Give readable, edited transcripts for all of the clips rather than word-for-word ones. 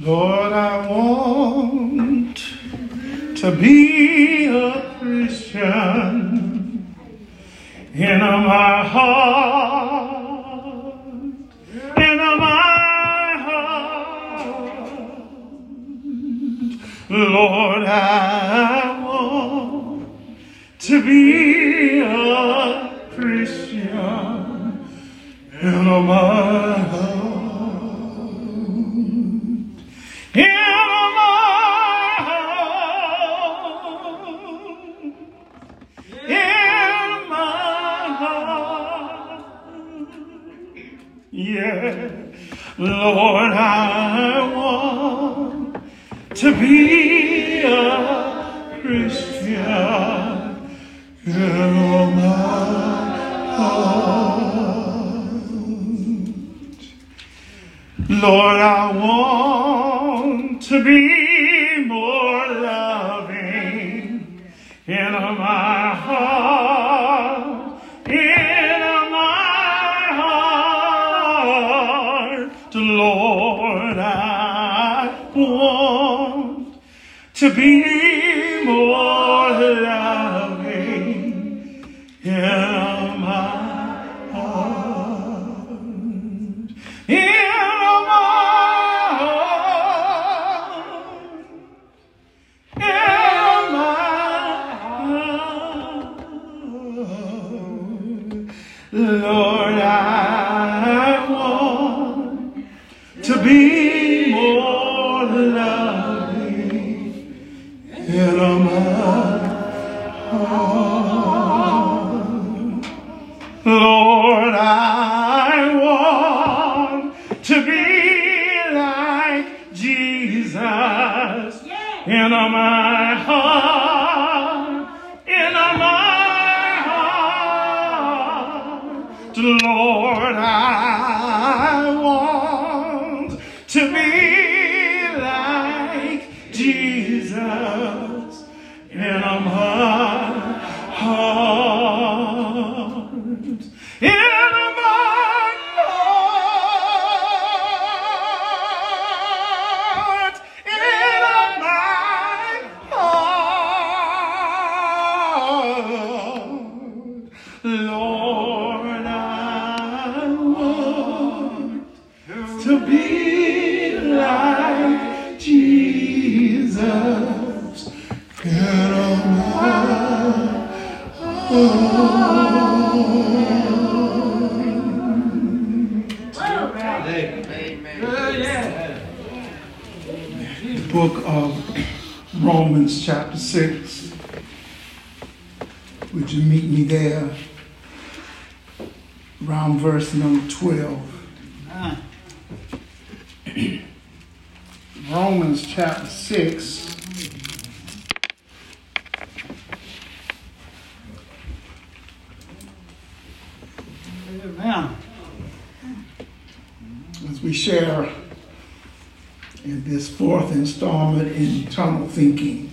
Lord, I want to be a Christian in my heart, in my heart. Lord, I want to be a Christian in my heart. Yeah, Lord, I want to be a Christian in my heart. Lord, I want to be more loving in my heart, in my heart. Lord, I want to be more loving in my heart, in my heart, in my heart. Lord, I want to be more loving in my heart. Lord, I want to be like Jesus in my heart, in my heart. Lord, I want to be like Jesus in my heart, in my heart, in my heart. Lord, I want to be like Jesus in my The book of Romans chapter 6. Would you meet me there around verse number 12? Romans chapter 6. Amen. As we share in this fourth installment in eternal thinking,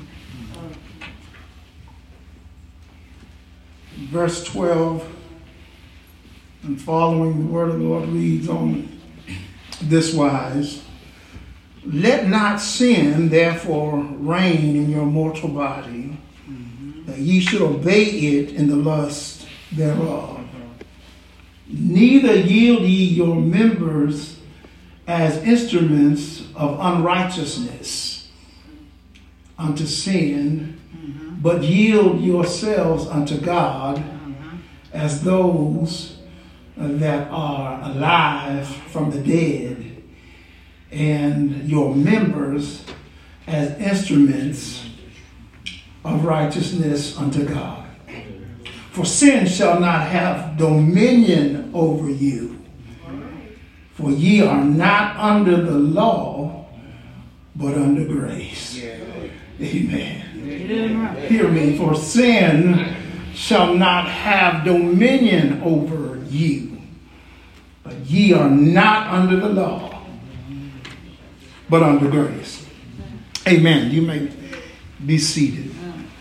verse 12 and following, the word of the Lord reads on this wise: let not sin therefore reign in your mortal body, that ye should obey it in the lust thereof. Neither yield ye your members as instruments of unrighteousness unto sin, but yield yourselves unto God as those that are alive from the dead, and your members as instruments of righteousness unto God. For sin shall not have dominion over you, for ye are not under the law, but under grace. Amen. Hear me. For sin shall not have dominion over you, but ye are not under the law, but under grace. Amen. You may be seated.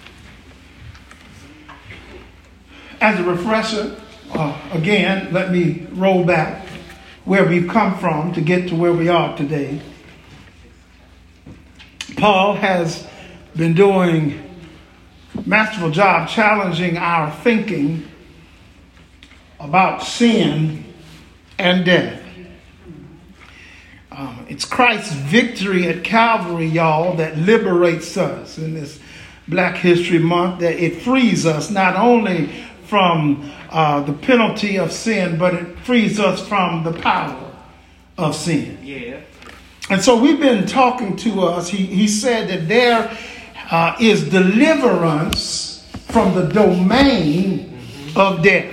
As a refresher, again, let me roll back where we've come from to get to where we are today. Paul has been doing a masterful job challenging our thinking about sin and death. It's Christ's victory at Calvary, y'all, that liberates us in this Black History Month, that it frees us not only from the penalty of sin, but it frees us from the power of sin. Yeah. And so we've been talking to us. He said that there is deliverance from the domain of death.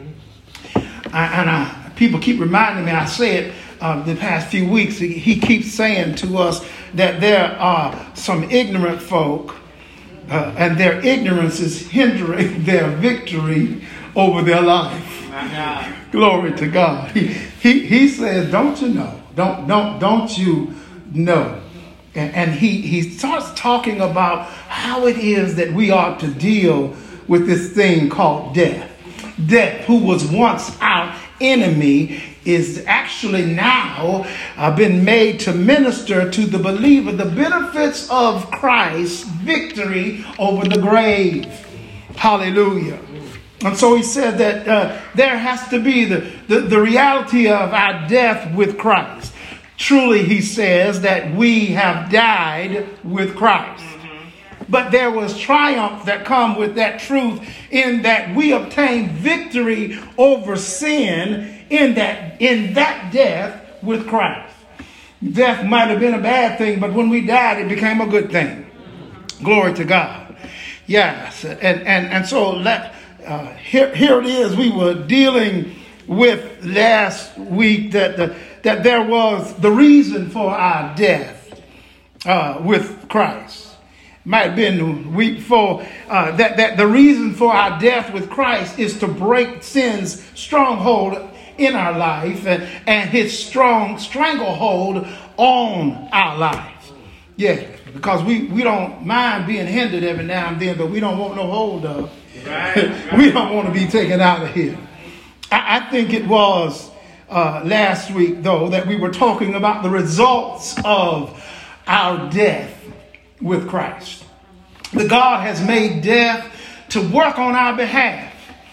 People keep reminding me, I said the past few weeks, he keeps saying to us that there are some ignorant folk and their ignorance is hindering their victory over their life. Glory to God. He says, don't you know? Don't you know? And he starts talking about how it is that we ought to deal with this thing called death. Death, who was once our enemy, is actually now been made to minister to the believer the benefits of Christ's victory over the grave. Hallelujah. And so he said that there has to be the reality of our death with Christ. Truly, he says that we have died with Christ. But there was triumph that come with that truth, in that we obtained victory over sin in that death with Christ. Death might have been a bad thing, but when we died, it became a good thing. Glory to God. Yes. And so here it is. We were dealing with last week that there was the reason for our death with Christ. Might have been the week before, that the reason for our death with Christ is to break sin's stronghold in our life and his strong stranglehold on our life. Yeah, because we don't mind being hindered every now and then, but we don't want no hold of. Right. We don't want to be taken out of here. I think it was last week, though, that we were talking about the results of our death with Christ. The God has made death to work on our behalf.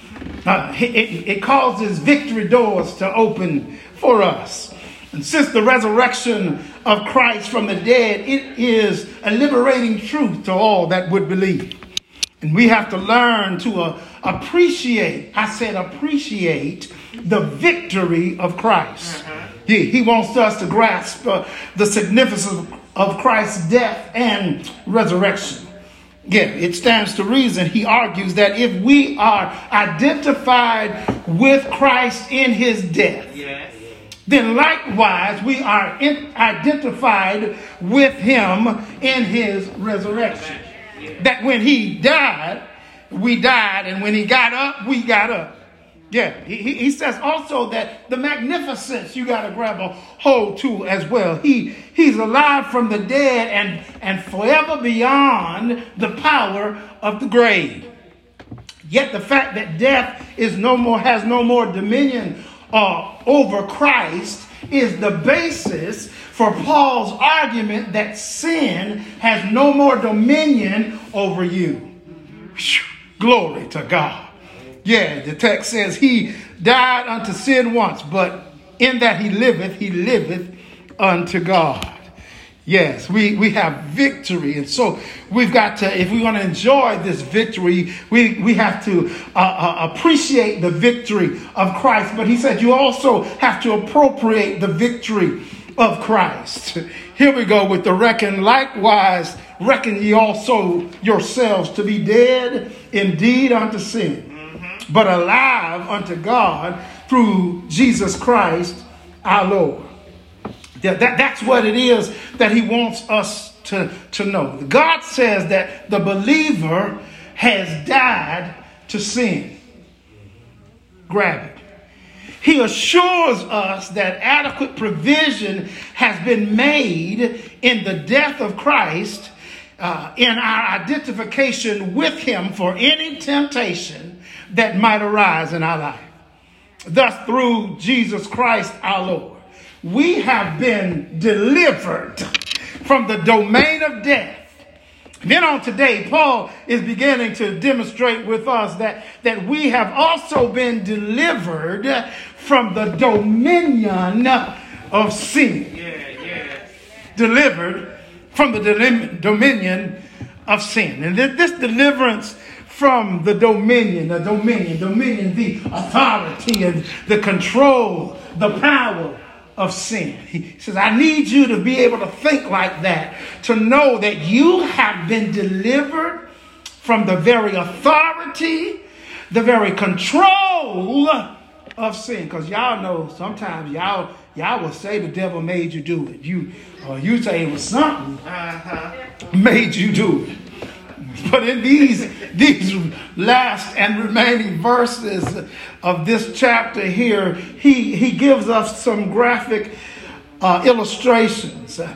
It causes victory doors to open for us. And since the resurrection of Christ from the dead, it is a liberating truth to all that would believe. And we have to learn to appreciate the victory of Christ. He wants us to grasp the significance of Christ's death and resurrection. Yeah, it stands to reason, he argues, that if we are identified with Christ in his death, then likewise we are identified with him in his resurrection. That when he died, we died, and when he got up, we got up. Yeah, he says also that the magnificence you got to grab a hold to as well. He's alive from the dead and forever beyond the power of the grave. Yet the fact that death has no more dominion over Christ is the basis for Paul's argument that sin has no more dominion over you. Glory to God. Yeah, the text says he died unto sin once, but in that he liveth unto God. Yes, we have victory. And so we've got to, if we want to enjoy this victory, we have to appreciate the victory of Christ. But he said you also have to appropriate the victory of Christ. Here we go with the reckon. Likewise, reckon ye also yourselves to be dead indeed unto sin, but alive unto God through Jesus Christ our Lord. That's what it is that he wants us to know. God says that the believer has died to sin. Grab it. He assures us that adequate provision has been made in the death of Christ in our identification with him for any temptation that might arise in our life. Thus, through Jesus Christ our Lord, we have been delivered from the domain of death. Then on today, Paul is beginning to demonstrate with us that we have also been delivered from the dominion of sin. Delivered from the dominion of sin. And this deliverance from the dominion, the authority and the control, the power of sin. He says, I need you to be able to think like that, to know that you have been delivered from the very authority, the very control of sin. Because y'all know sometimes y'all will say the devil made you do it. You say it was something made you do it. But in these last and remaining verses of this chapter here, he gives us some graphic illustrations.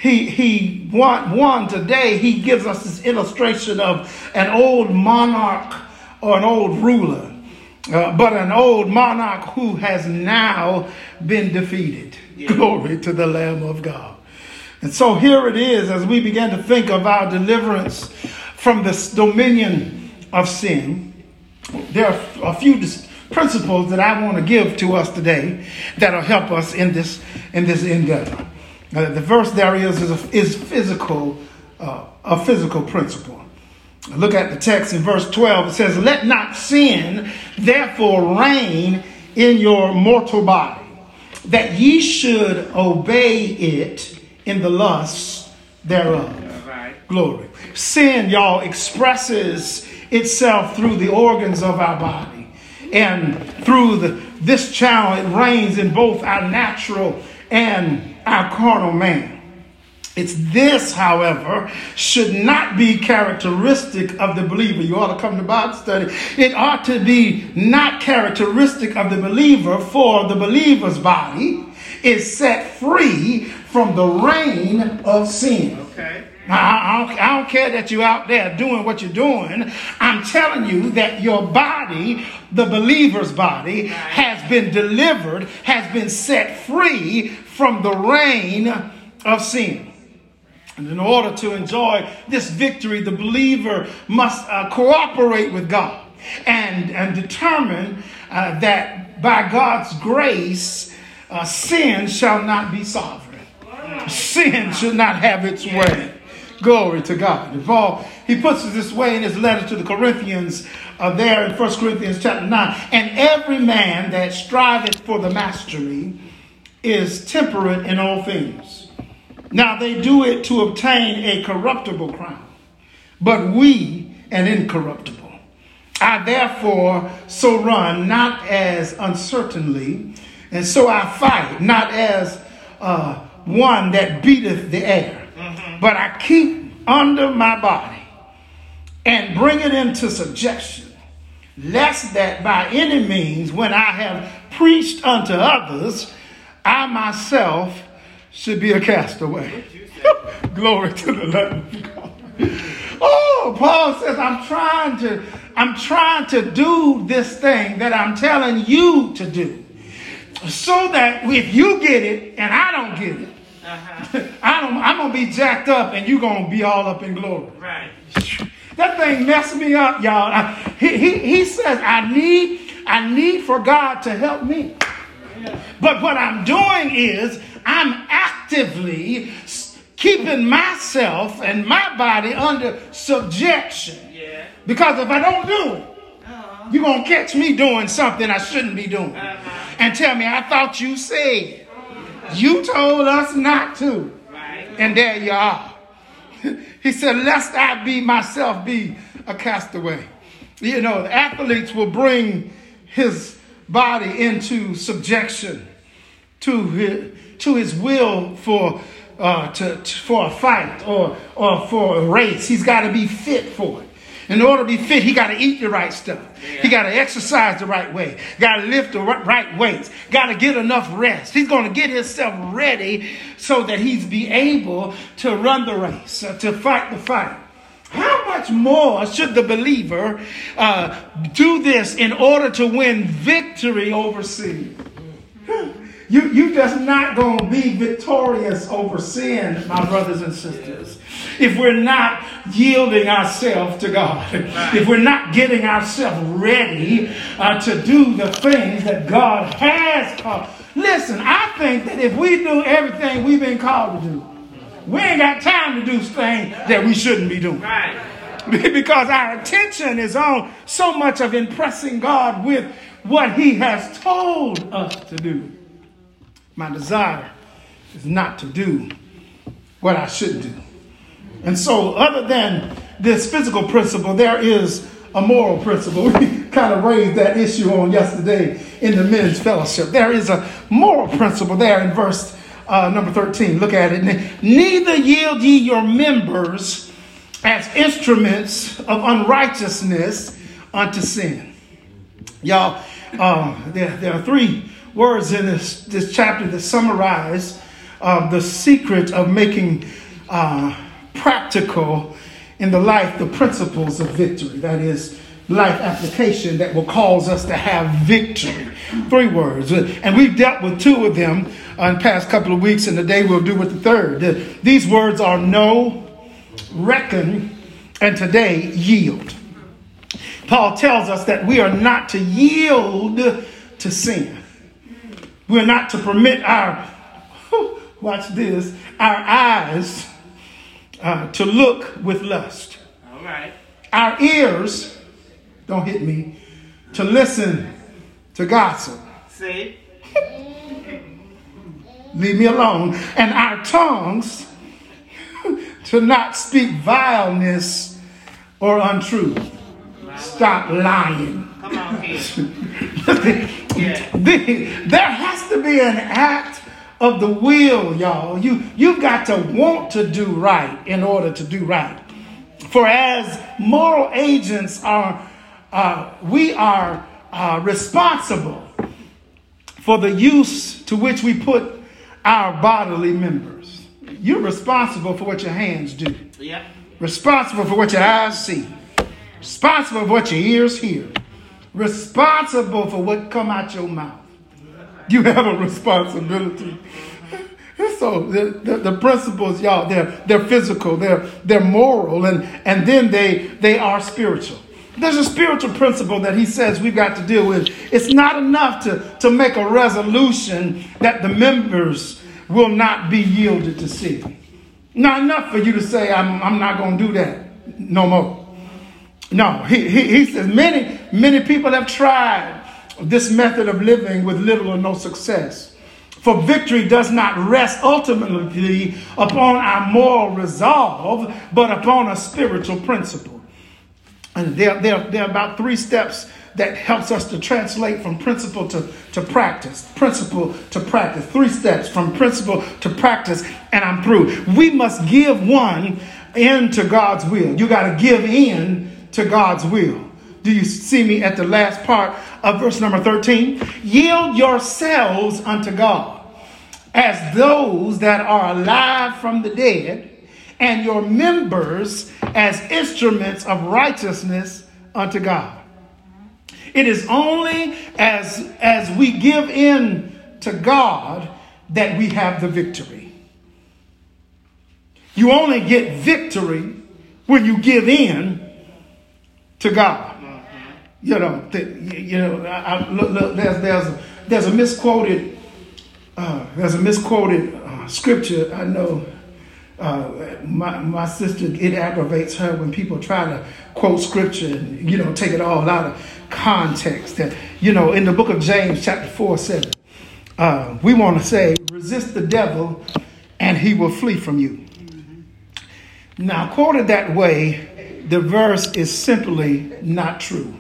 One today, he gives us this illustration of an old monarch or an old ruler, but an old monarch who has now been defeated. Yeah. Glory to the Lamb of God. And so here it is as we begin to think of our deliverance from this dominion of sin. There are a few principles that I want to give to us today that'll help us in this endeavor. The first there is physical, a physical principle. Look at the text in verse 12. It says, "Let not sin therefore reign in your mortal body, that ye should obey it in the lusts thereof." Glory. Sin, y'all, expresses itself through the organs of our body. And through this channel, it reigns in both our natural and our carnal man. It's this, however, should not be characteristic of the believer. You ought to come to Bible study. It ought to be not characteristic of the believer, for the believer's body is set free from the reign of sin. Okay. I don't care that you're out there doing what you're doing. I'm telling you that your body, the believer's body, has been delivered, has been set free from the reign of sin. And in order to enjoy this victory, the believer must cooperate with God and determine that by God's grace, sin shall not be sovereign. Sin should not have its way. Glory to God. Paul, he puts it this way in his letter to the Corinthians, there in 1 Corinthians chapter 9. "And every man that striveth for the mastery is temperate in all things. Now they do it to obtain a corruptible crown, but we an incorruptible. I therefore so run, not as uncertainly, and so I fight, not as one that beateth the air. But I keep under my body and bring it into subjection, lest that by any means, when I have preached unto others, I myself should be a castaway." Glory to the Lamb of God. Oh, Paul says, I'm trying to do this thing that I'm telling you to do, so that if you get it and I don't get it, I'm going to be jacked up and you're going to be all up in glory. Right. That thing messed me up, y'all. He says, I need for God to help me. Yeah. But what I'm doing is I'm actively keeping myself and my body under subjection. Yeah. Because if I don't do it, you're going to catch me doing something I shouldn't be doing. And tell me, I thought you said. You told us not to. Right. And there you are. He said, lest I myself be a castaway. You know, the athletes will bring his body into subjection to his will for a fight or for a race. He's got to be fit for it. In order to be fit, he got to eat the right stuff. Yeah. He got to exercise the right way. Got to lift the right weights. Got to get enough rest. He's going to get himself ready so that he's be able to run the race, to fight the fight. How much more should the believer do this in order to win victory over sin? You just not going to be victorious over sin, my brothers and sisters, if we're not yielding ourselves to God, if we're not getting ourselves ready to do the things that God has called. Listen, I think that if we do everything we've been called to do, we ain't got time to do things that we shouldn't be doing. Right. Because our attention is on so much of impressing God with what he has told us to do. My desire is not to do what I should do. And so other than this physical principle, there is a moral principle. We kind of raised that issue on yesterday in the men's fellowship. There is a moral principle there in verse number 13. Look at it. Neither yield ye your members as instruments of unrighteousness unto sin. Y'all, there are three words in this chapter that summarize the secret of making practical in the life the principles of victory. That is, life application that will cause us to have victory. Three words. And we've dealt with two of them in the past couple of weeks, and today we'll do with the third. These words are know, reckon, and today yield. Paul tells us that we are not to yield to sin. We're not to permit our, watch this, our eyes to look with lust. All right. Our ears, don't hit me, to listen to gossip. See? Leave me alone. And our tongues to not speak vileness or untruth. Stop lying. Come on, kid. Yeah. There has to be an act of the will, y'all. You've got to want to do right in order to do right. For as moral agents we are responsible for the use to which we put our bodily members. You're responsible for what your hands do. Yeah. Responsible for what your eyes see. Responsible for what your ears hear. Responsible for what come out your mouth. You have a responsibility. So the principles, y'all, they're physical, they're moral, and then they are spiritual. There's a spiritual principle that he says we've got to deal with. It's not enough to make a resolution that the members will not be yielded to sin. Not enough for you to say, I'm not going to do that no more. No, he says many people have tried this method of living with little or no success. For victory does not rest ultimately upon our moral resolve, but upon a spiritual principle. And there are about 3 steps that helps us to translate from principle to practice. Principle to practice. 3 steps from principle to practice, and I'm through. We must give one in to God's will. You got to give in to God's will. Do you see me at the last part of verse number 13? Yield yourselves unto God as those that are alive from the dead, and your members as instruments of righteousness unto God. It is only as we give in to God that we have the victory. You only get victory when you give in to God. Look, there's a misquoted scripture. I know my sister, it aggravates her when people try to quote scripture and take it all out of context. That in the book of James chapter 4:7, we want to say, resist the devil and he will flee from you. Now, quoted that way, the verse is simply not true.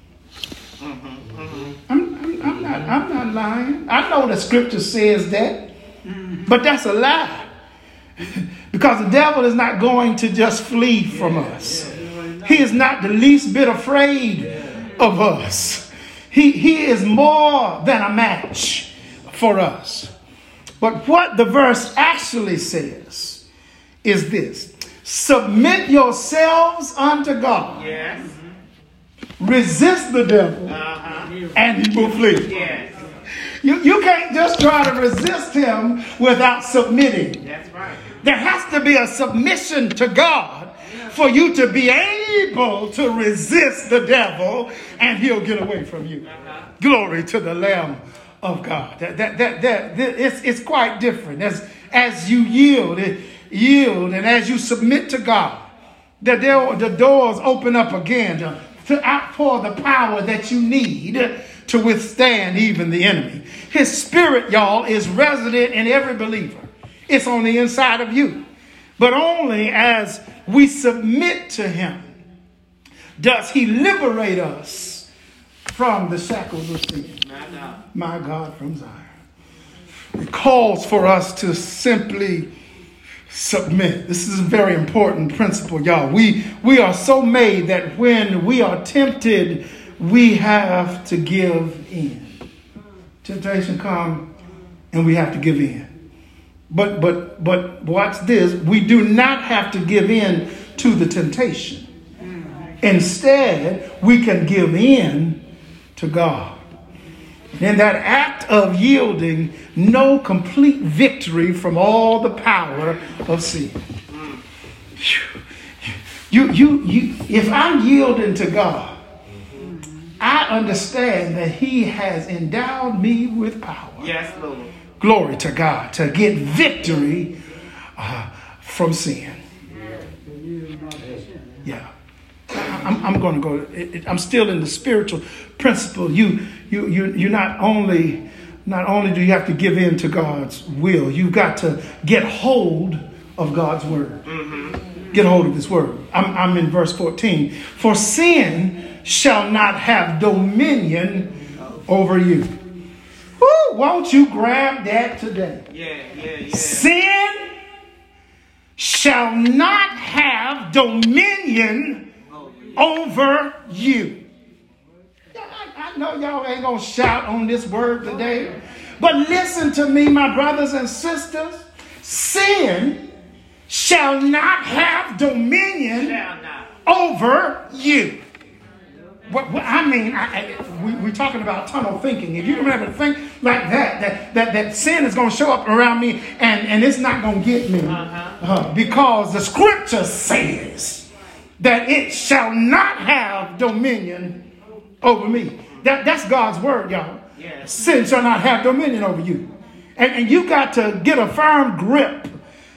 I'm not lying. I know the scripture says that, but that's a lie. Because the devil is not going to just flee from us. He is not the least bit afraid of us. He is more than a match for us. But what the verse actually says is this: submit yourselves unto God. Yes. Resist the devil, and he will flee. Yes. You can't just try to resist him without submitting. That's right. There has to be a submission to God for you to be able to resist the devil, and he'll get away from you. Glory to the Lamb of God. It's quite different. As you yield and as you submit to God, the doors open up again to outpour the power that you need to withstand even the enemy. His spirit, y'all, is resident in every believer. It's on the inside of you. But only as we submit to him does he liberate us from the shackles of sin. My God, from Zion. It calls for us to simply submit. This is a very important principle, y'all. We are so made that when we are tempted, we have to give in. Temptation comes and we have to give in. But watch this. We do not have to give in to the temptation. Instead, we can give in to God. And in that act of yielding, know complete victory from all the power of sin. If I'm yielding to God, I understand that he has endowed me with power. Yes, Lord. Glory to God, to get victory from sin. Yeah. I'm going to go. I'm still in the spiritual principle. You not only do you have to give in to God's will, you've got to get hold of God's word. Mm-hmm. Get hold of this word. I'm in verse 14. For sin shall not have dominion over you. Woo, won't you grab that today? Yeah. Sin shall not have dominion over you. I know y'all ain't going to shout on this word today, but listen to me, my brothers and sisters. Sin shall not have dominion over you. We're talking about tunnel thinking. If you don't ever think like that sin is going to show up around me and it's not going to get me. Because the scripture says that it shall not have dominion over me. That's God's word, y'all. Yes. Sin shall not have dominion over you. And you got to get a firm grip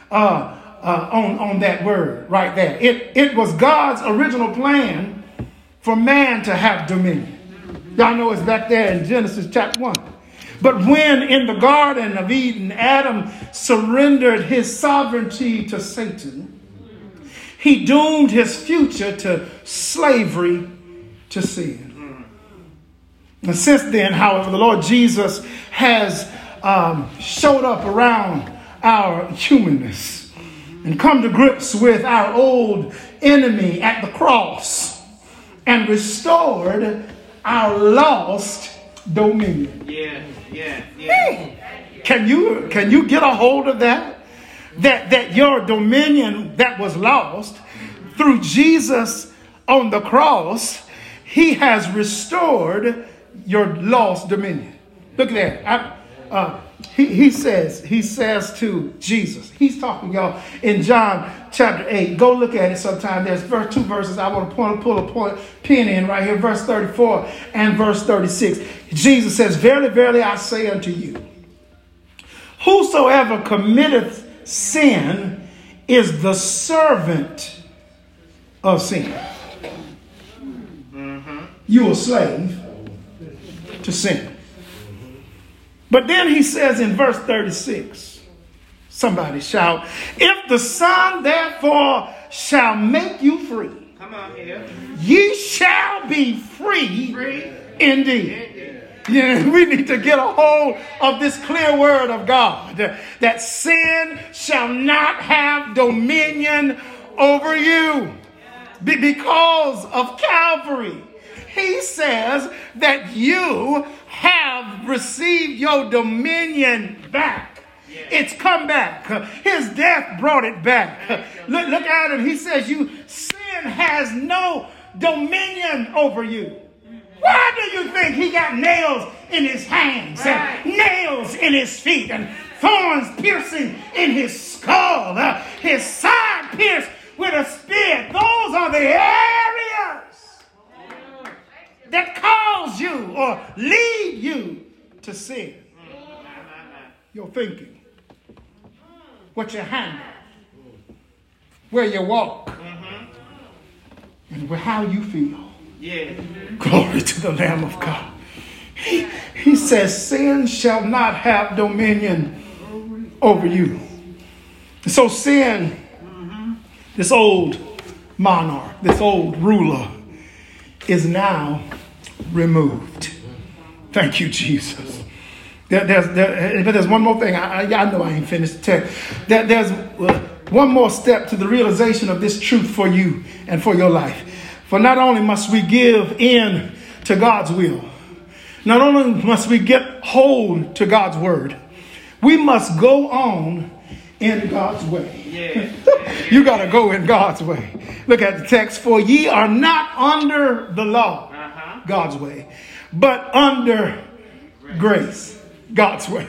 on that word right there. It was God's original plan for man to have dominion. Y'all know it's back there in Genesis chapter 1. But when in the Garden of Eden, Adam surrendered his sovereignty to Satan, he doomed his future to slavery to sin. And since then, however, the Lord Jesus has showed up around our humanness and come to grips with our old enemy at the cross and restored our lost dominion. Yeah. Can you get a hold of that? That your dominion that was lost through Jesus on the cross, he has restored your lost dominion. Look at that. He says to Jesus, he's talking, y'all, in John chapter 8. Go look at it sometime. There's two verses. I want to pull a pin in right here, verse 34 and verse 36. Jesus says, verily, verily, I say unto you, whosoever committeth sin is the servant of sin. You a slave to sin. But then he says in verse 36, somebody shout, if the Son therefore shall make you free, come on here, ye shall be free indeed. Yeah, we need to get a hold of this clear word of God that sin shall not have dominion over you because of Calvary. He says that you have received your dominion back. Yeah. It's come back. His death brought it back. Look at him. He says sin has no dominion over you. Why do you think he got nails in his hands, and nails in his feet, and thorns piercing in his skull, his side pierced with a spear. Those are the areas that cause you or lead you to sin. Your thinking, what you handle, where you walk, and how you feel. Yeah. Glory to the Lamb of God. He says, sin shall not have dominion over you. So sin, this old monarch, this old ruler, is now removed. Thank you, Jesus. But there's one more thing. I know I ain't finished the text. There's one more step to the realization of this truth for you and for your life. For not only must we give in to God's will, not only must we get hold to God's word, we must go on in God's way. Yeah. You got to go in God's way. Look at the text. For ye are not under the law, God's way, but under grace, God's way.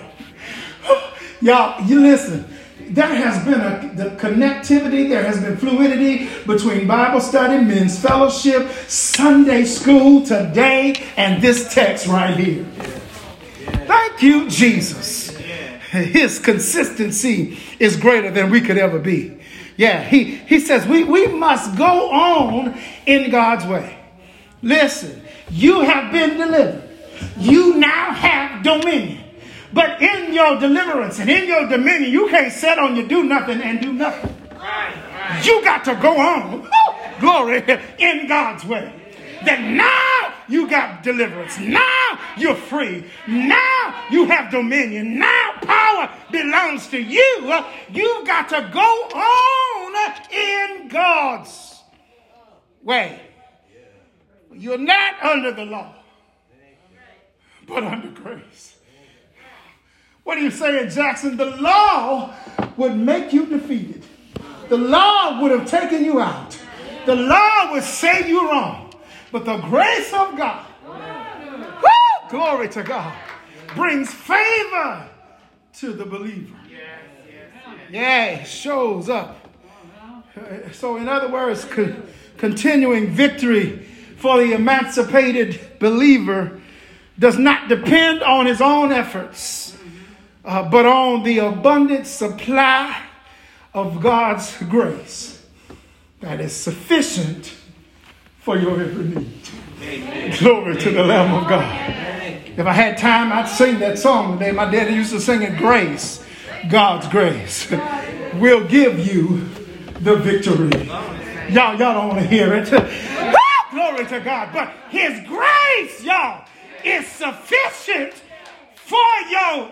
Y'all, you listen. There has been the connectivity, there has been fluidity between Bible study, men's fellowship, Sunday school today, and this text right here. Thank you, Jesus. His consistency is greater than we could ever be. Yeah, he says we must go on in God's way. Listen, you have been delivered. You now have dominion. But in your deliverance and in your dominion, you can't sit on your do nothing and do nothing. Right. You got to go on. Glory, in God's way. That now you got deliverance. Now you're free. Now you have dominion. Now power belongs to you. You've got to go on in God's way. You're not under the law, but under grace. What are you saying, Jackson? The law would make you defeated. The law would have taken you out. The law would say you wrong. But the grace of God, glory to God, brings favor to the believer. Yeah, it shows up. So in other words, continuing victory for the emancipated believer does not depend on his own efforts, but on the abundant supply of God's grace that is sufficient for your every need. Amen. Glory to the Lamb of God. If I had time, I'd sing that song today. My daddy used to sing it, Grace, God's grace will give you the victory. Y'all don't want to hear it. Glory to God. But his grace, y'all, is sufficient for your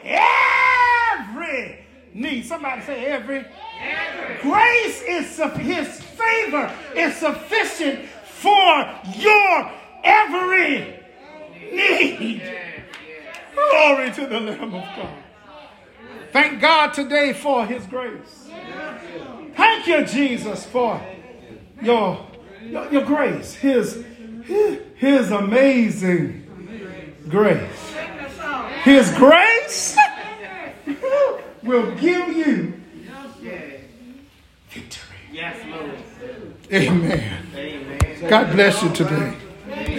every need. Somebody say every. Grace is his favor is sufficient for your every need. Glory to the Lamb of God. Thank God today for his grace. Thank you, Jesus, for your grace. His amazing grace. His grace will give you victory. Yes, Lord. Amen. God bless you today.